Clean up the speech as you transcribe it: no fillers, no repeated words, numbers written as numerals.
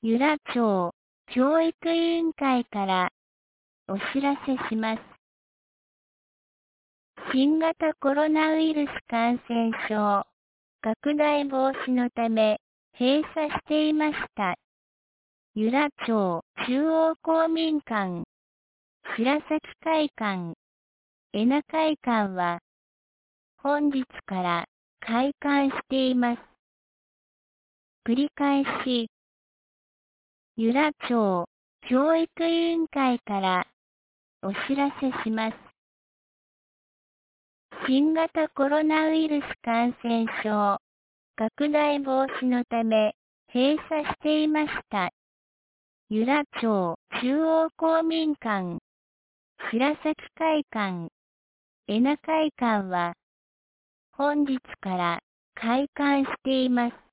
由良町教育委員会からお知らせします。新型コロナウイルス感染症拡大防止のため閉鎖していました。由良町中央公民館、白崎会館、恵那会館は本日から開館しています。繰り返し、由良町教育委員会からお知らせします。新型コロナウイルス感染症拡大防止のため閉鎖していました。由良町中央公民館、白崎会館、恵那会館は本日から開館しています。